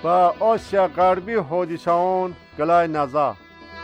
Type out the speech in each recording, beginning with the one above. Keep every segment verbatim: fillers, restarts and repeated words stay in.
و آسیا غربی حادثان گلای نزا.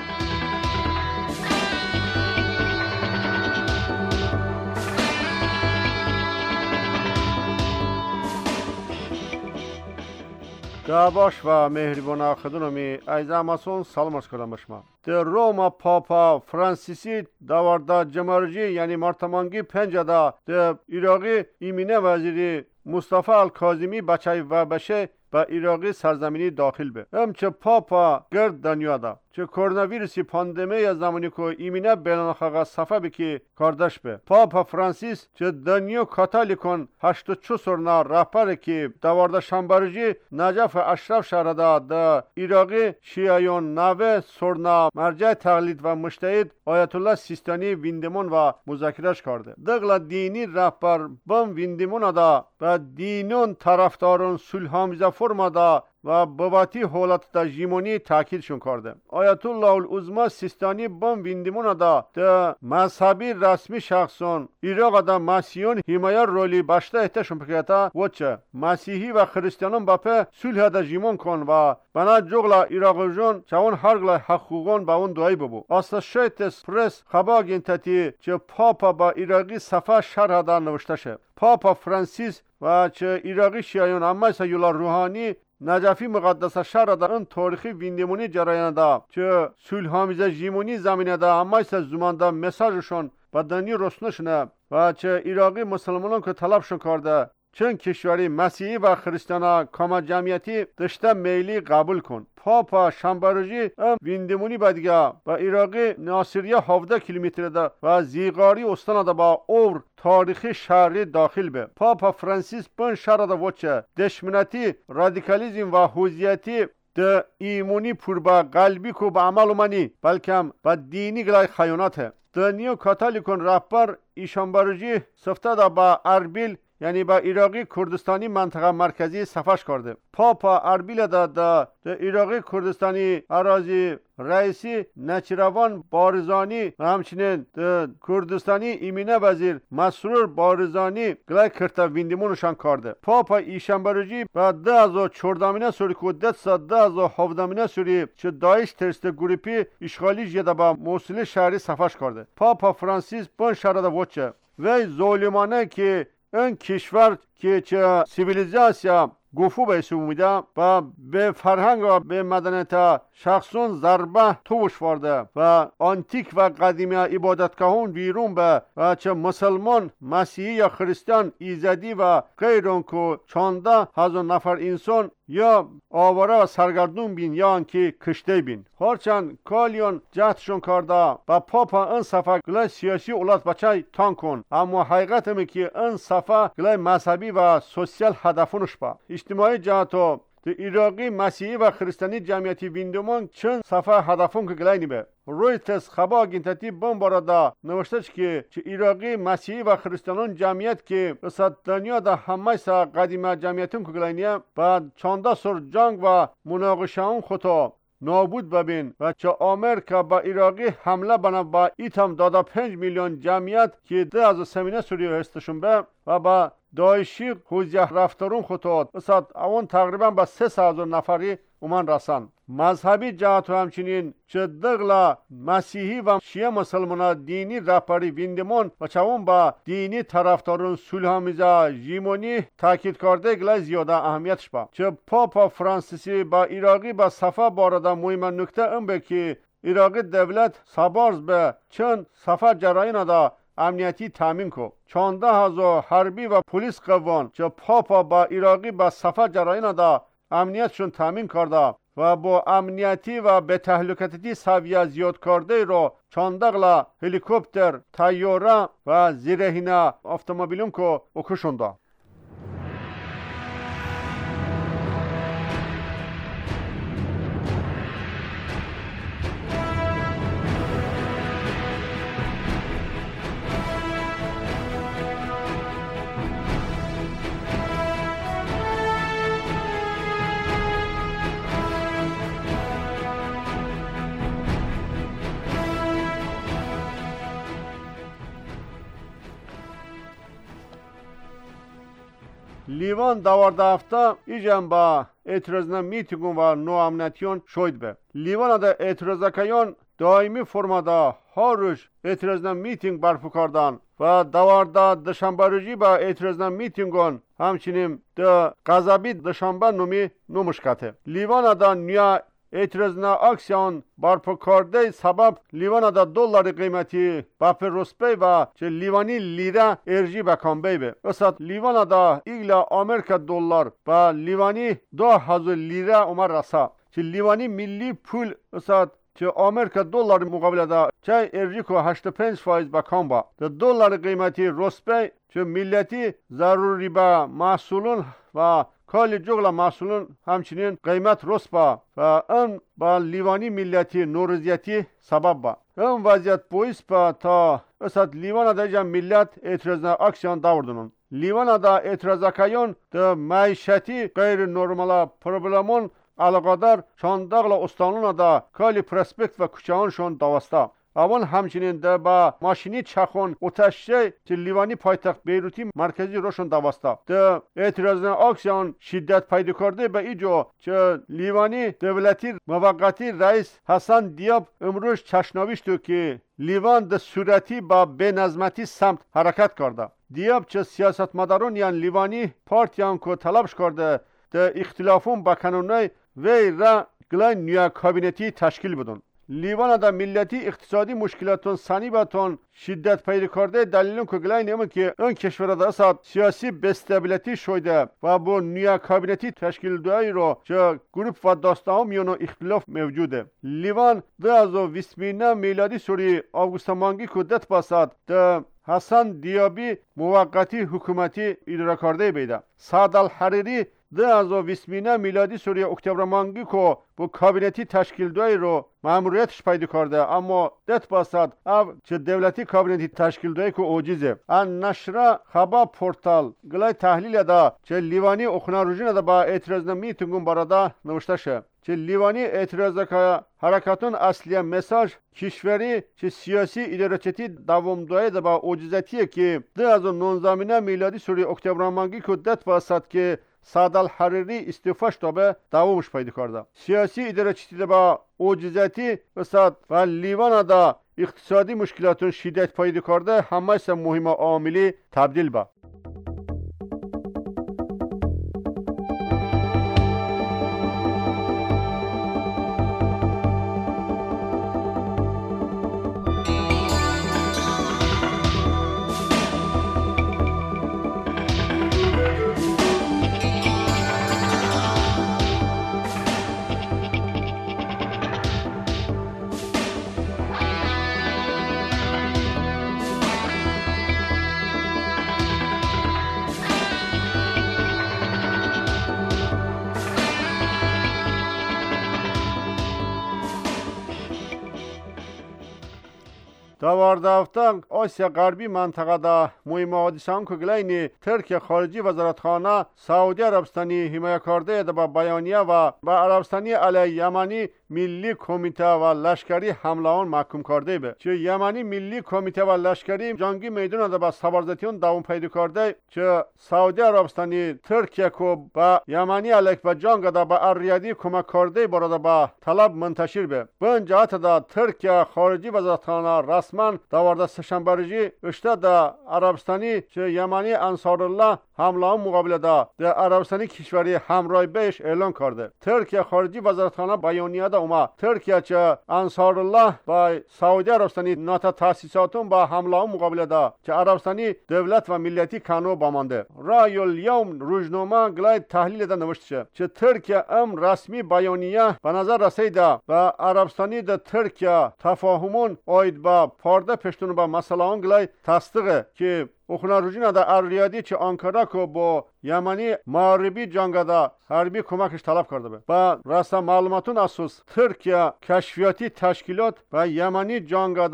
گاباش و مهربان خدونمی ایزاماسون سلامش کردم بشما. در روما پاپا فرانسیسی داوردا جمهوری یعنی مرتمانگی پنجده در عراقی ایمینه وزیری مصطفی الکاظمی بچه و بشه با عراقی سرزمینی داخل به. همچه پاپا گرد دنیا دا. چه کرونا ویروسی پاندمی از زمانی که ایمینه بینالخاقه صفحه بکی کاردش به. پاپا فرانسیس چه دنیا کاتالیکون هشت و چو سرنا رهبر که دوارده شنبرجی نجف اشرف شهر دا دا عراقی شیعیون نوه سرنا مرجع تقلید و مجتهد آیت الله سیستانی ویندمون و مذاکرهش کرده. دغلا دینی رهبر بم ویندمون دا و دینون طرفدارون صلح آمیز فرما دا و بابتی حالت دا ژیمونی تاکیدشون کرده. آیت الله العظما سیستانی بم ویندمون دا ده مذهبی رسمی شخصون عراق دا مسیحیون حمایه رولی باشته احتشون پکیتا وچه مسیحی و خریستیانون باپه صلح دا ژیمون کن و بنا جغلا عراق جون چون هرگلا حقوقون با اون دوایی ببو. آسوشیتد پرس خبر گینتتی چه پاپا با عراقی صفحه شرح دا نوشته شه. پاپا فرانسیس و چه عراقی شیعیون اما سیولا روحانی نجفی مقدس شهر دا این تاریخی ویندمونی جریان دا چه صلح آمیز ژیمونی زمینه دا اما زمان دا مساجشون بدنی رسنشونه و چه عراقی مسلمانان که طلبشون کرده چون کشوری مسیحی و خریستانا کاما جمعیتی دشته میلی قبول کن. پاپا شنبرجی ام ویندمونی بدگه و عراقی ناصریه هفده کیلومتر ده و زیغاری استان ده با اور تاریخی شهری داخل به. پاپا فرانسیس بن شهر ده وچه دشمنتی رادیکالیزم و حوزیتی ده ایمونی پر با قلبی کو با عمل منی بلکه با دینی گلای خیانته. دنیو کاتالیکون رهبر ایشانبرجی سفته ده با اربیل یعنی با عراقی کردستانی منطقه مرکزی صفحش کرده. پاپا اربیل داد دا عراقی کردستانی اراضی رئیسی نچروان بارزانی و همچنین کردستانی ایمینه وزیر مسرور بارزانی گلای کرتا ویندمونشان کرده. پاپا ایشنبرجی با ده از و چردامینه سوری کودت سا ده از و هفدامینه سوری چه دایش ترست گروپی اشغالی جده با موصل شهری صفحش کرده. پاپا فرانسیس بن شهر دا وچه وی ظالمانه که این کشور که چه سیویلیزاسیا گفو به سومیده و به فرهنگ و به مدنیت شخصون ضربه توش ورده و آنتیک و قدیمی عبادتگاهون ویرون به و چه مسلمان مسیحی یا خریستان ایزدی و غیرون که چانده هزار نفر انسان یا آواره و سرگردون بین یا انکی کشته بین. هرچند کالیون جهتشون کرده و پاپا این صفحه گلای سیاسی اولاد بچه تان کن اما حقیقت می که این صفحه گلای مذهبی و سوسیال هدفونش با اجتماعی جهتو ده عراقی مسیحی و خریستانی جمعیتی ویندمان چند صفحه هدفون که گلای نیبه. رویترز خبر گینتتی بم بارده نوشته که چه عراقی مسیحی و خریستانان جمعیت که بسات دنیا ده همه سا قدیمه جمعیتون که گلای نیه بعد چانده سر جنگ و مناقشه اون خطا نابود ببین و چه آمریکا با عراقی حمله بنا با ایتام داده پنج میلیون جمعیت که ده از سمینه سوریه هستشون به و با دایشی خوزیه رفتارون خطوات بسات اون تقریبا با سه هزار نفری اومن رسن. مذهبی جهت و همچنین چه دغلا مسیحی و شیعه مسلمان دینی رهبری ویندمون و چون با دینی طرفدارون صلح آمیز ژیمونی تاکید کرده گلای زیاده اهمیتش با. چه پاپا فرانسیسی با عراقی با صفحه بارده مهم نکته این به که عراقی دولت سابارز به چند صفحه جرایان دا امنیتی تامین کو. چانده هزار حربی و پلیس قوان چه پاپا با عراقی با صفحه جرایان دا امنیتشون تامین کرده و با امنیتی و به تهلکتی سویه زیاد کرده رو چاندغلا هلیکوپتر، تایوره و زیرهینه автомобилون که اکشونده. لیوان دوارده هفته ایجان با اعتراضنا میتینگون و نوامنیتیون شوید به. لیوان دا اعتراضکیان دائمی فرمادا هاروش اعتراضنا میتینگ برپا کردن و دواردا دشنبه روزی با اعتراضنا میتینگون همچنین د غضبی دشنبه نومی نمشکته. لیوان دا نیا اعتراضنا اکسیون برپا کرده سبب لیوان دا دلار قیمتی باپ روسپی و چه لیوانی لیره ارجی بکن بیبه. اصلا لیوان دا ایگلا آمریکا دلار با لیوانی دو هزار لیره عمر رسا. چه لیوانی ملی پول اصلا چه آمریکا دلار مقابل دا چه ارجی که هشتاد و پنج فایز بکن با. دا دلار قیمتی روسپی چه ملیتی ضروری با محصولون و کالی جغل محصولون همچنین قیمت رست با و اون با لیوانی ملیتی نورزیتی سبب با. اون وضعیت بویس با تا اصد لیوان دا جا ملت اعتراضنا اکسیون داوردنون. لیوان دا اعتراضکیون دا معیشتی غیر نرمالا پروبلمون علاقادار شانداغلا استانون دا کالی پرسپکت و کچهانشون دوستا. اون همچنین ده با ماشینی چخون اتشه که لیوانی پایتخت بیروتی مرکزی روشن دوستا. ده اعتراضنا اکسیون شدت پیدا کرده به ایجا که لیوانی دولتی موقتی رئیس حسن دیاب امروز چشناویش تو که لیوان ده صورتی با بنظمتی سمت حرکت کرده. دیاب چه سیاست مدارون یعنی لیوانی پارتیان که طلبش کرده ده اختلافون با کنونای وی را گلای نیا کابینتی تشکیل بدون. لیوان دا ملیتی اقتصادی مشکلاتون سنی باتون شدت پیدا کرده دلیلون که گلای نیمه که اون کشور دا اصاد سیاسی بستابیلیتی شده و با نیا کابینتی تشکیل دوی رو چه گروپ و داستان میونو اختلاف موجوده. لیوان دو هزار و بیست میلادی سوری آگوست مانگی کودت باسد ده حسن دیابی موقتی حکومتی اداره کرده بیده. سعد الحریری دو هزار و بیست میلادی سوری اکتبر مانگی که با کابینتی تشکیل دوی رو ماموریتش پیدا کرده اما دت باسد او چه دولتی کابینتی تشکیل دوی که اوجیزه. ان نشره خبا پورتال گلای تحلیل دا چه لیوانی اخنا روژین دا با اعتراض میتونگون برادا نوشته شه. چه لیوانی اعتراض که حرکتون اصلی مساج کشوری چه سیاسی ادارچتی دوام دوی دا با اوجیزتیه که دو هزار و نوزده میلادی سوری اکتبر مانگی که دت باسد که سعد الحریری استعفاش تا به دوامش پیدا کرده. سیاسی ادارچتی با اوجیزتی و و لیوان دا اقتصادی مشکلاتون شدت پیدا کرده همه سه مهم عاملی تبدیل با. داوردافتان آسیا غربی منطقه دا مهم حادثان که گلینی ترک خارجی وزارتخانه سعودی عربستانی حمایت کرده دا با بیانیه و با عربستانی علیه یمنی ملی کمیته و لشکری حمله آن محکوم کرده به. چه یمنی ملی کمیته و لشکری جنگی میدان دا با سبارزتیون دوام پیدا کرده چه سعودی عربستانی ترکیه که با یمنی علیه و جنگ دا با اریادی کمک کرده برای با طلب منتشر به. بن جهت دا ترکیه خارجی وزارتخانه رسما داورده سهشنبه روزی اشته دا عربستانی چه یمنی انصار الله حمله آن مقابل دا در عربستانی کشوری همراه بهش اعلان کرده. ترکیه خارجی وزارتخانه بیانیه دا اومد ترکیه چه انصار الله با سعودی عربستانی ناتا تاسیساتون با حمله آن مقابل دا چه عربستانی دولت و ملیتی کنو بامانده. رای الیوم روزنامه گلای تحلیل دا نوشته شه چه ترکیه ام رسمی بیانیه به نظر رسیده و عربستانی دا ترکیه تفاهمون آید با پارده پشتون با مسئله آن گلای تصدیقه که اخنا روزین دا اریادی چه آنکارا که با یمنی معربی جنگ دا حربی کمکش طلب کرده به. با رسم معلوماتون اساس ترکیه کشفیاتی تشکیلات و یمنی جنگ دا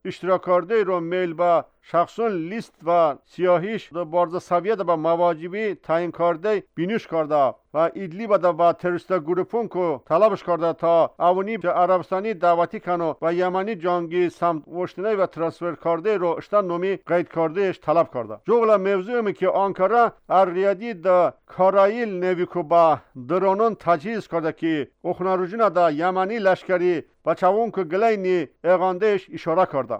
اشتراک کرده رو میل با شخصون لیست و سیاهیش دو بارز سویه با مواجبی تعیین کرده بینوش کرده و ایدلی بده و تروریست گروپون که طلبش کرده تا اونی عربستانی دعوتی کنه و یمنی جنگی سمت وشتنه و ترانسفر کرده رو اشتان نومی قید کردهش طلب کرده. جوغلا موضوعی که آنکارا اریادی دا کارایل نویکو با درونون تجهیز کرده که اخناروجینا دا یمنی لشکری و چوون که گلینی اغاندهش اشاره کرده.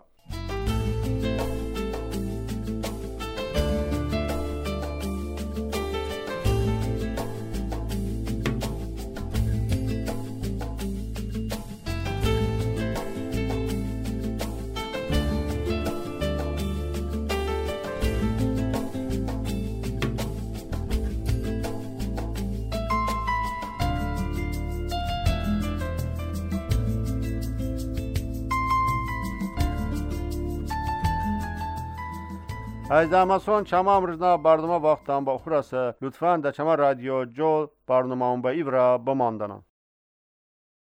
از اماسون چما امروزنا برنامه وقتم با خورسه لطفاً در چما رادیو جو برنامه اون با ایورا بماندنم.